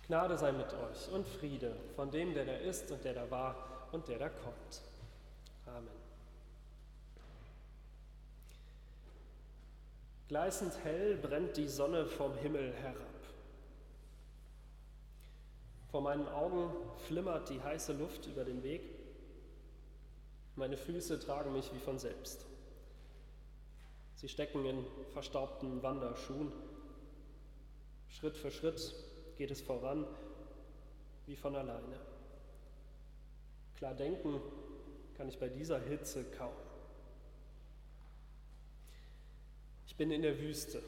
Gnade sei mit euch und Friede von dem, der da ist und der da war und der da kommt. Amen. Gleißend hell brennt die Sonne vom Himmel herab. Vor meinen Augen flimmert die heiße Luft über den Weg. Meine Füße tragen mich wie von selbst. Sie stecken in verstaubten Wanderschuhen. Schritt für Schritt geht es voran, wie von alleine. Klar denken kann ich bei dieser Hitze kaum. Ich bin in der Wüste.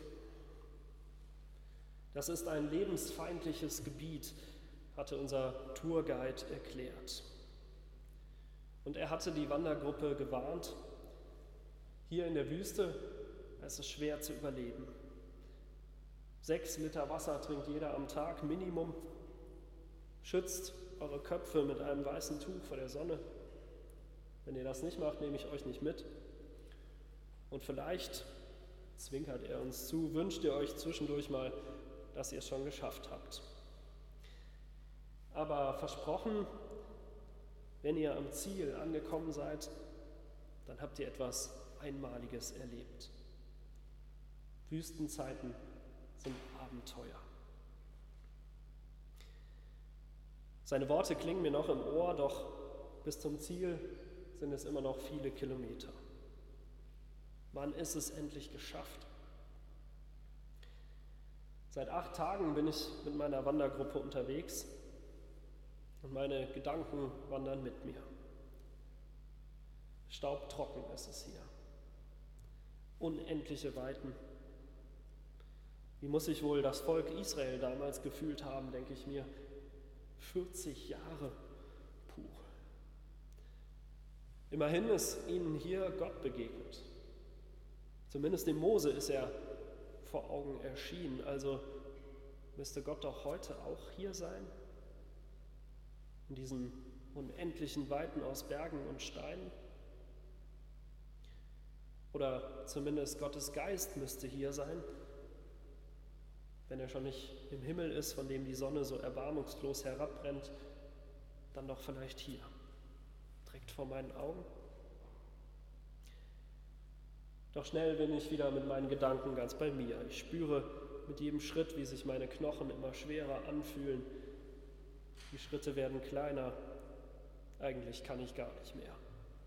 Das ist ein lebensfeindliches Gebiet, hatte unser Tourguide erklärt. Und er hatte die Wandergruppe gewarnt, hier in der Wüste ist es schwer zu überleben. 6 Liter Wasser trinkt jeder am Tag, Minimum. Schützt eure Köpfe mit einem weißen Tuch vor der Sonne. Wenn ihr das nicht macht, nehme ich euch nicht mit. Und vielleicht, zwinkert er uns zu, wünscht ihr euch zwischendurch mal, dass ihr es schon geschafft habt. Aber versprochen, wenn ihr am Ziel angekommen seid, dann habt ihr etwas Einmaliges erlebt. Wüstenzeiten sind Abenteuer. Seine Worte klingen mir noch im Ohr, doch bis zum Ziel sind es immer noch viele Kilometer. Wann ist es endlich geschafft? Seit 8 Tagen bin ich mit meiner Wandergruppe unterwegs und meine Gedanken wandern mit mir. Staubtrocken ist es hier. Unendliche Weiten. Wie muss sich wohl das Volk Israel damals gefühlt haben, denke ich mir. 40 Jahre, puh. Immerhin ist ihnen hier Gott begegnet. Zumindest dem Mose ist er vor Augen erschienen. Also müsste Gott doch heute auch hier sein? In diesen unendlichen Weiten aus Bergen und Steinen? Oder zumindest Gottes Geist müsste hier sein, wenn er schon nicht im Himmel ist, von dem die Sonne so erbarmungslos herabbrennt, dann doch vielleicht hier, direkt vor meinen Augen. Doch schnell bin ich wieder mit meinen Gedanken ganz bei mir. Ich spüre mit jedem Schritt, wie sich meine Knochen immer schwerer anfühlen. Die Schritte werden kleiner. Eigentlich kann ich gar nicht mehr.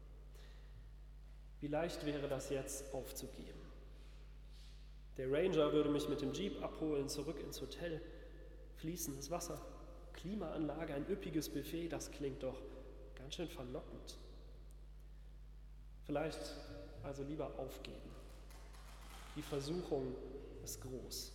Wie leicht wäre das jetzt aufzugeben? Der Ranger würde mich mit dem Jeep abholen, zurück ins Hotel. Fließendes Wasser, Klimaanlage, ein üppiges Buffet, das klingt doch ganz schön verlockend. Vielleicht also lieber aufgeben. Die Versuchung ist groß.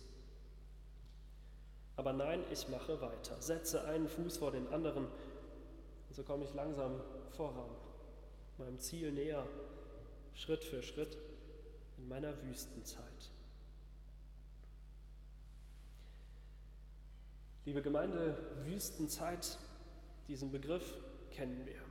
Aber nein, ich mache weiter, setze einen Fuß vor den anderen und so komme ich langsam voran, meinem Ziel näher, Schritt für Schritt in meiner Wüstenzeit. Liebe Gemeinde, Wüstenzeit, diesen Begriff kennen wir.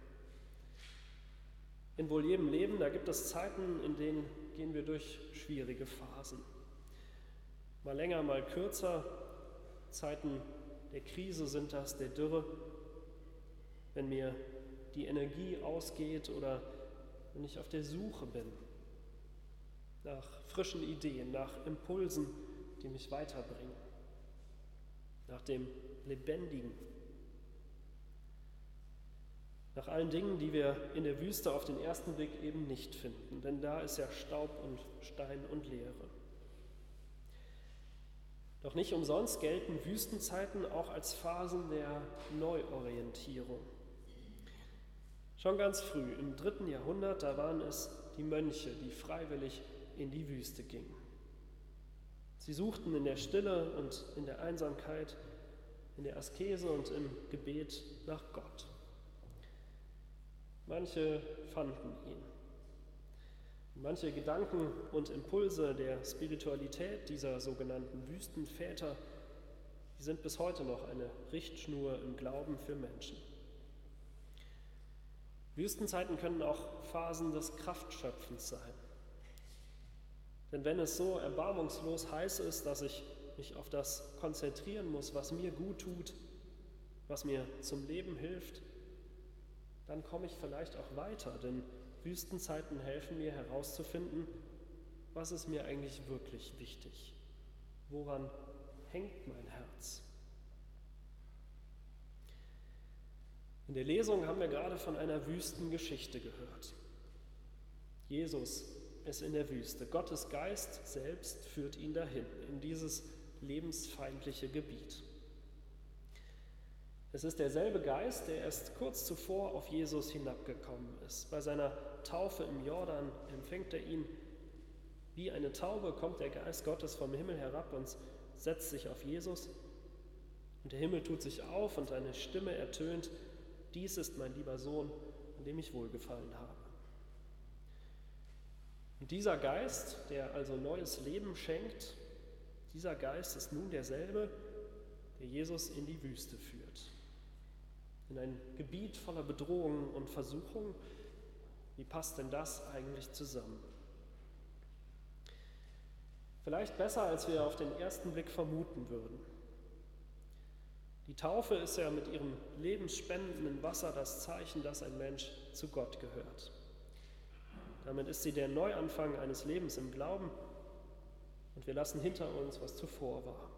In wohl jedem Leben, da gibt es Zeiten, in denen gehen wir durch schwierige Phasen. Mal länger, mal kürzer. Zeiten der Krise sind das, der Dürre. Wenn mir die Energie ausgeht oder wenn ich auf der Suche bin nach frischen Ideen, nach Impulsen, die mich weiterbringen, nach dem Lebendigen. Nach allen Dingen, die wir in der Wüste auf den ersten Blick eben nicht finden, denn da ist ja Staub und Stein und Leere. Doch nicht umsonst gelten Wüstenzeiten auch als Phasen der Neuorientierung. Schon ganz früh, im 3. Jahrhundert, da waren es die Mönche, die freiwillig in die Wüste gingen. Sie suchten in der Stille und in der Einsamkeit, in der Askese und im Gebet nach Gott. Manche fanden ihn. Manche Gedanken und Impulse der Spiritualität dieser sogenannten Wüstenväter, die sind bis heute noch eine Richtschnur im Glauben für Menschen. Wüstenzeiten können auch Phasen des Kraftschöpfens sein. Denn wenn es so erbarmungslos heiß ist, dass ich mich auf das konzentrieren muss, was mir gut tut, was mir zum Leben hilft, dann komme ich vielleicht auch weiter, denn Wüstenzeiten helfen mir herauszufinden, was ist mir eigentlich wirklich wichtig? Woran hängt mein Herz? In der Lesung haben wir gerade von einer Wüstengeschichte gehört. Jesus ist in der Wüste. Gottes Geist selbst führt ihn dahin, in dieses lebensfeindliche Gebiet. Es ist derselbe Geist, der erst kurz zuvor auf Jesus hinabgekommen ist. Bei seiner Taufe im Jordan empfängt er ihn. Wie eine Taube kommt der Geist Gottes vom Himmel herab und setzt sich auf Jesus. Und der Himmel tut sich auf und eine Stimme ertönt: Dies ist mein lieber Sohn, an dem ich wohlgefallen habe. Und dieser Geist, der also neues Leben schenkt, dieser Geist ist nun derselbe, der Jesus in die Wüste führt. In ein Gebiet voller Bedrohungen und Versuchungen. Wie passt denn das eigentlich zusammen? Vielleicht besser, als wir auf den ersten Blick vermuten würden. Die Taufe ist ja mit ihrem lebensspendenden Wasser das Zeichen, dass ein Mensch zu Gott gehört. Damit ist sie der Neuanfang eines Lebens im Glauben und wir lassen hinter uns, was zuvor war.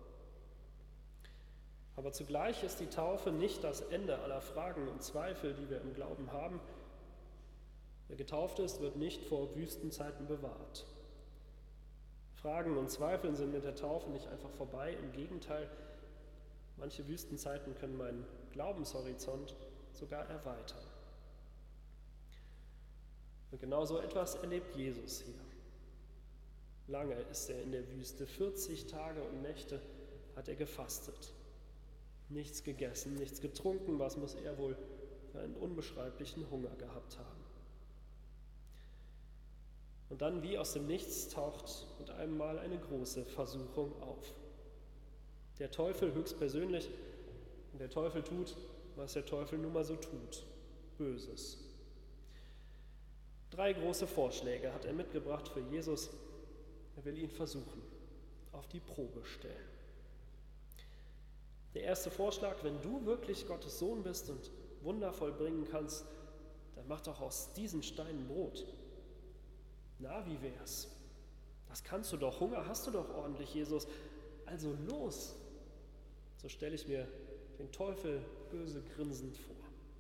Aber zugleich ist die Taufe nicht das Ende aller Fragen und Zweifel, die wir im Glauben haben. Wer getauft ist, wird nicht vor Wüstenzeiten bewahrt. Fragen und Zweifel sind mit der Taufe nicht einfach vorbei, im Gegenteil, manche Wüstenzeiten können meinen Glaubenshorizont sogar erweitern. Und genau so etwas erlebt Jesus hier. Lange ist er in der Wüste, 40 Tage und Nächte hat er gefastet. Nichts gegessen, nichts getrunken, was muss er wohl für einen unbeschreiblichen Hunger gehabt haben. Und dann wie aus dem Nichts taucht mit einem Mal eine große Versuchung auf. Der Teufel höchstpersönlich, und der Teufel tut, was der Teufel nun mal so tut, Böses. 3 große Vorschläge hat er mitgebracht für Jesus. Er will ihn versuchen, auf die Probe stellen. Der erste Vorschlag: Wenn du wirklich Gottes Sohn bist und Wunder vollbringen kannst, dann mach doch aus diesen Steinen Brot. Na, wie wär's? Das kannst du doch, Hunger hast du doch ordentlich, Jesus. Also los! So stelle ich mir den Teufel böse grinsend vor.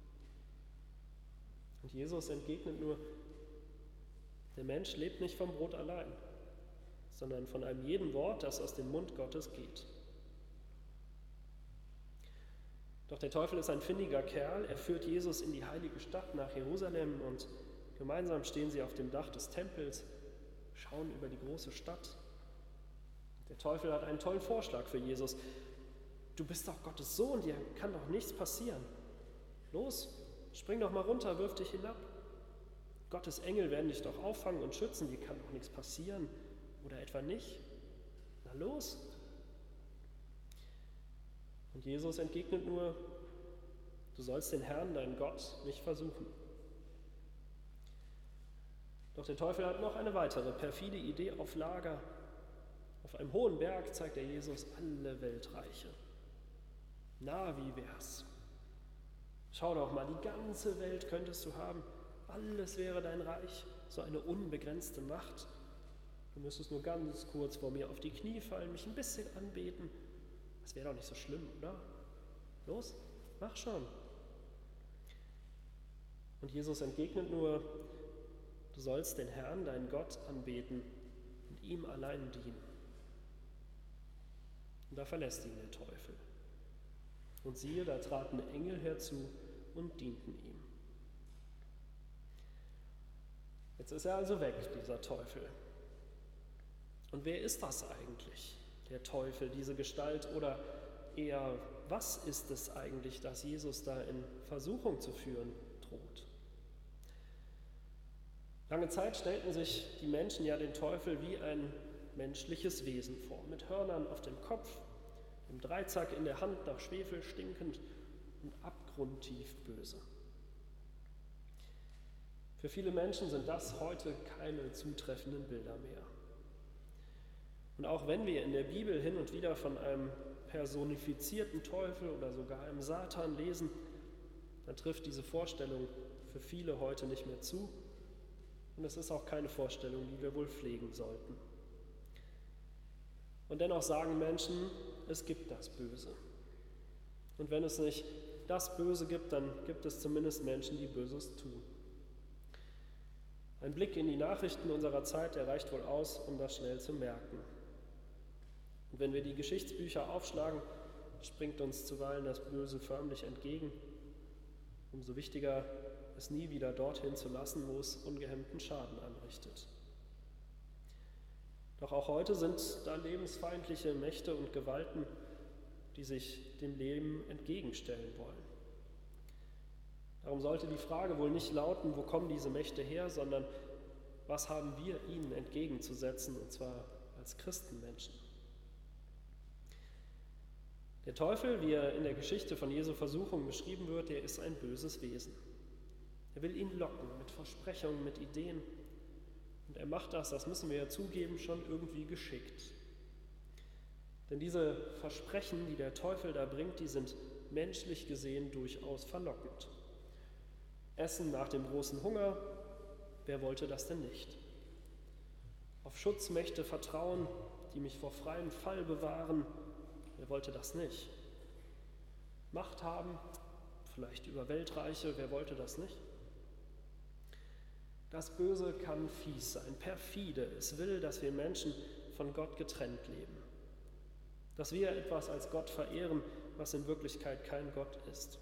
Und Jesus entgegnet nur: Der Mensch lebt nicht vom Brot allein, sondern von einem jeden Wort, das aus dem Mund Gottes geht. Doch der Teufel ist ein findiger Kerl. Er führt Jesus in die heilige Stadt nach Jerusalem und gemeinsam stehen sie auf dem Dach des Tempels, schauen über die große Stadt. Der Teufel hat einen tollen Vorschlag für Jesus. Du bist doch Gottes Sohn, dir kann doch nichts passieren. Los, spring doch mal runter, wirf dich hinab. Gottes Engel werden dich doch auffangen und schützen, dir kann doch nichts passieren. Oder etwa nicht? Na los! Und Jesus entgegnet nur: Du sollst den Herrn, deinen Gott, nicht versuchen. Doch der Teufel hat noch eine weitere perfide Idee auf Lager. Auf einem hohen Berg zeigt er Jesus alle Weltreiche. Na, wie wär's? Schau doch mal, die ganze Welt könntest du haben. Alles wäre dein Reich, so eine unbegrenzte Macht. Du müsstest nur ganz kurz vor mir auf die Knie fallen, mich ein bisschen anbeten. Das wäre doch nicht so schlimm, oder? Los, mach schon. Und Jesus entgegnet nur: Du sollst den Herrn, deinen Gott, anbeten und ihm allein dienen. Und da verlässt ihn der Teufel. Und siehe, da traten Engel herzu und dienten ihm. Jetzt ist er also weg, dieser Teufel. Und wer ist das eigentlich, der Teufel, diese Gestalt? Oder eher, was ist es eigentlich, das Jesus da in Versuchung zu führen droht? Lange Zeit stellten sich die Menschen ja den Teufel wie ein menschliches Wesen vor, mit Hörnern auf dem Kopf, dem Dreizack in der Hand, nach Schwefel stinkend und abgrundtief böse. Für viele Menschen sind das heute keine zutreffenden Bilder mehr. Und auch wenn wir in der Bibel hin und wieder von einem personifizierten Teufel oder sogar einem Satan lesen, dann trifft diese Vorstellung für viele heute nicht mehr zu. Und es ist auch keine Vorstellung, die wir wohl pflegen sollten. Und dennoch sagen Menschen, es gibt das Böse. Und wenn es nicht das Böse gibt, dann gibt es zumindest Menschen, die Böses tun. Ein Blick in die Nachrichten unserer Zeit, der reicht wohl aus, um das schnell zu merken. Und wenn wir die Geschichtsbücher aufschlagen, springt uns zuweilen das Böse förmlich entgegen. Umso wichtiger, es nie wieder dorthin zu lassen, wo es ungehemmten Schaden anrichtet. Doch auch heute sind da lebensfeindliche Mächte und Gewalten, die sich dem Leben entgegenstellen wollen. Darum sollte die Frage wohl nicht lauten, wo kommen diese Mächte her, sondern was haben wir ihnen entgegenzusetzen, und zwar als Christenmenschen. Der Teufel, wie er in der Geschichte von Jesu Versuchung beschrieben wird, der ist ein böses Wesen. Er will ihn locken mit Versprechungen, mit Ideen. Und er macht das müssen wir ja zugeben, schon irgendwie geschickt. Denn diese Versprechen, die der Teufel da bringt, die sind menschlich gesehen durchaus verlockend. Essen nach dem großen Hunger, wer wollte das denn nicht? Auf Schutzmächte vertrauen, die mich vor freiem Fall bewahren, wer wollte das nicht? Macht haben, vielleicht über Weltreiche, wer wollte das nicht? Das Böse kann fies sein, perfide. Es will, dass wir Menschen von Gott getrennt leben. Dass wir etwas als Gott verehren, was in Wirklichkeit kein Gott ist.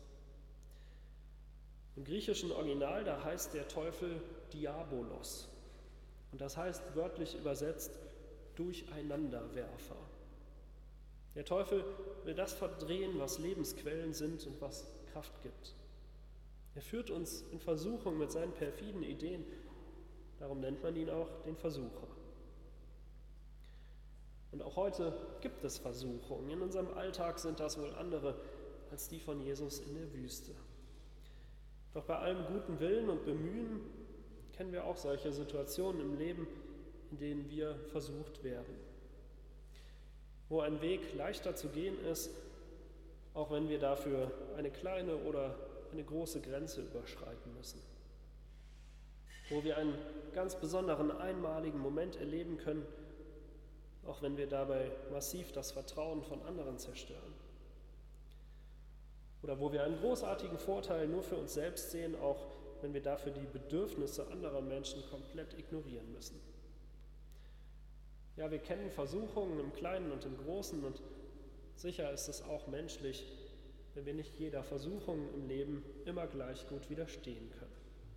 Im griechischen Original, da heißt der Teufel Diabolos. Und das heißt wörtlich übersetzt Durcheinanderwerfer. Der Teufel will das verdrehen, was Lebensquellen sind und was Kraft gibt. Er führt uns in Versuchung mit seinen perfiden Ideen. Darum nennt man ihn auch den Versucher. Und auch heute gibt es Versuchungen. In unserem Alltag sind das wohl andere als die von Jesus in der Wüste. Doch bei allem guten Willen und Bemühen kennen wir auch solche Situationen im Leben, in denen wir versucht werden. Wo ein Weg leichter zu gehen ist, auch wenn wir dafür eine kleine oder eine große Grenze überschreiten müssen. Wo wir einen ganz besonderen, einmaligen Moment erleben können, auch wenn wir dabei massiv das Vertrauen von anderen zerstören. Oder wo wir einen großartigen Vorteil nur für uns selbst sehen, auch wenn wir dafür die Bedürfnisse anderer Menschen komplett ignorieren müssen. Ja, wir kennen Versuchungen im Kleinen und im Großen und sicher ist es auch menschlich, wenn wir nicht jeder Versuchung im Leben immer gleich gut widerstehen können.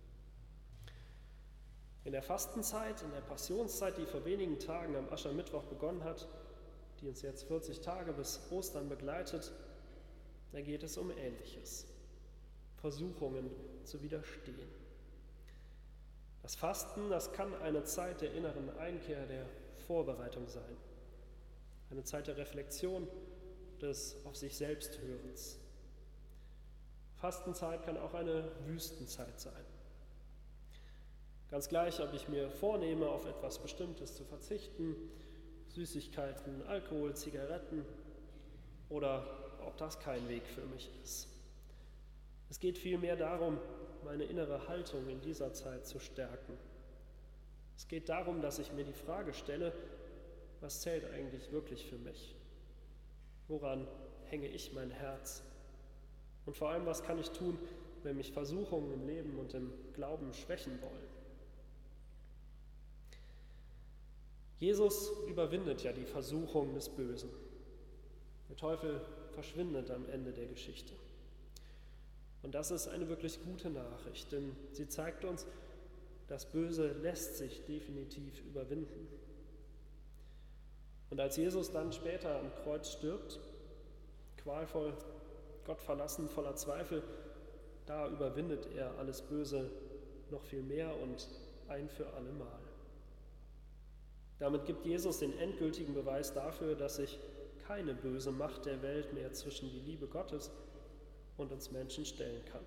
In der Fastenzeit, in der Passionszeit, die vor wenigen Tagen am Aschermittwoch begonnen hat, die uns jetzt 40 Tage bis Ostern begleitet, da geht es um Ähnliches. Versuchungen zu widerstehen. Das Fasten, das kann eine Zeit der inneren Einkehr, der Vorbereitung sein. Eine Zeit der Reflexion, des auf sich selbst Hörens. Fastenzeit kann auch eine Wüstenzeit sein. Ganz gleich, ob ich mir vornehme, auf etwas Bestimmtes zu verzichten, Süßigkeiten, Alkohol, Zigaretten, oder ob das kein Weg für mich ist. Es geht vielmehr darum, meine innere Haltung in dieser Zeit zu stärken. Es geht darum, dass ich mir die Frage stelle, was zählt eigentlich wirklich für mich? Woran hänge ich mein Herz? Und vor allem, was kann ich tun, wenn mich Versuchungen im Leben und im Glauben schwächen wollen? Jesus überwindet ja die Versuchung des Bösen. Der Teufel verschwindet am Ende der Geschichte. Und das ist eine wirklich gute Nachricht, denn sie zeigt uns, das Böse lässt sich definitiv überwinden. Und als Jesus dann später am Kreuz stirbt, qualvoll, Gott verlassen, voller Zweifel, da überwindet er alles Böse noch viel mehr und ein für alle Mal. Damit gibt Jesus den endgültigen Beweis dafür, dass sich keine böse Macht der Welt mehr zwischen die Liebe Gottes und uns Menschen stellen kann.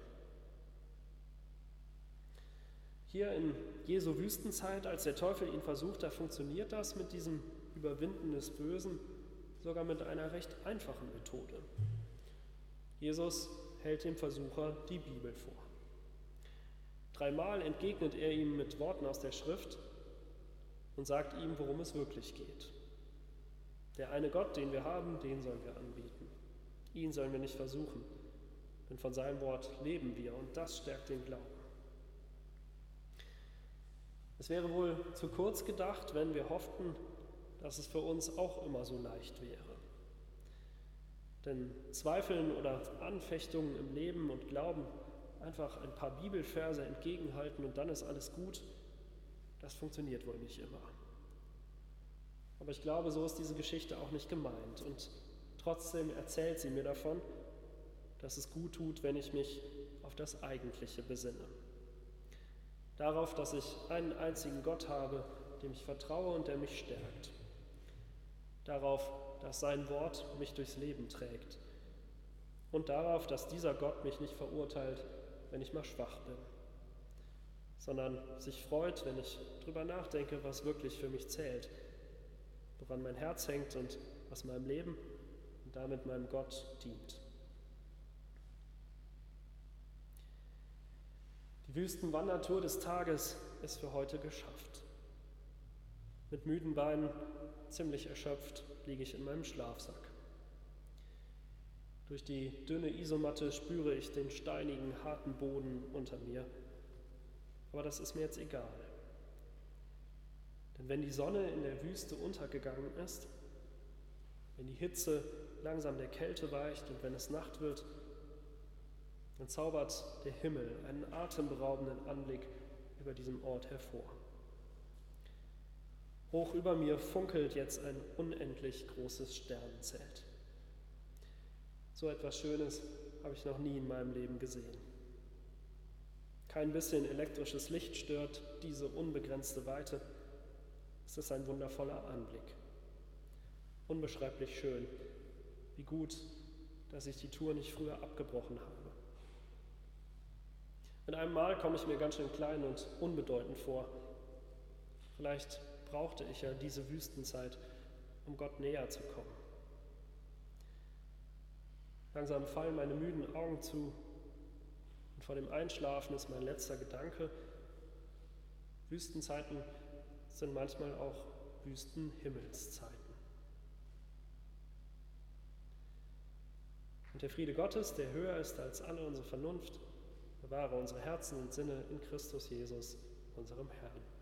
Hier in Jesu Wüstenzeit, als der Teufel ihn versucht, da funktioniert das mit diesem Überwinden des Bösen sogar mit einer recht einfachen Methode. Jesus hält dem Versucher die Bibel vor. 3-mal entgegnet er ihm mit Worten aus der Schrift und sagt ihm, worum es wirklich geht. Der eine Gott, den wir haben, den sollen wir anbeten. Ihn sollen wir nicht versuchen, denn von seinem Wort leben wir und das stärkt den Glauben. Es wäre wohl zu kurz gedacht, wenn wir hofften, dass es für uns auch immer so leicht wäre. Denn Zweifeln oder Anfechtungen im Leben und Glauben, einfach ein paar Bibelverse entgegenhalten und dann ist alles gut, das funktioniert wohl nicht immer. Aber ich glaube, so ist diese Geschichte auch nicht gemeint und trotzdem erzählt sie mir davon, dass es gut tut, wenn ich mich auf das Eigentliche besinne. Darauf, dass ich einen einzigen Gott habe, dem ich vertraue und der mich stärkt. Darauf, dass sein Wort mich durchs Leben trägt. Und darauf, dass dieser Gott mich nicht verurteilt, wenn ich mal schwach bin, sondern sich freut, wenn ich drüber nachdenke, was wirklich für mich zählt, woran mein Herz hängt und was meinem Leben und damit meinem Gott dient. Die Wüstenwandertour des Tages ist für heute geschafft. Mit müden Beinen, ziemlich erschöpft, liege ich in meinem Schlafsack. Durch die dünne Isomatte spüre ich den steinigen, harten Boden unter mir. Aber das ist mir jetzt egal. Denn wenn die Sonne in der Wüste untergegangen ist, wenn die Hitze langsam der Kälte weicht und wenn es Nacht wird, dann zaubert der Himmel einen atemberaubenden Anblick über diesem Ort hervor. Hoch über mir funkelt jetzt ein unendlich großes Sternenzelt. So etwas Schönes habe ich noch nie in meinem Leben gesehen. Kein bisschen elektrisches Licht stört diese unbegrenzte Weite. Es ist ein wundervoller Anblick. Unbeschreiblich schön. Wie gut, dass ich die Tour nicht früher abgebrochen habe. Mit einem Mal komme ich mir ganz schön klein und unbedeutend vor. Vielleicht brauchte ich ja diese Wüstenzeit, um Gott näher zu kommen. Langsam fallen meine müden Augen zu und vor dem Einschlafen ist mein letzter Gedanke: Wüstenzeiten sind manchmal auch Wüstenhimmelszeiten. Und der Friede Gottes, der höher ist als alle unsere Vernunft, bewahre unsere Herzen und Sinne in Christus Jesus, unserem Herrn.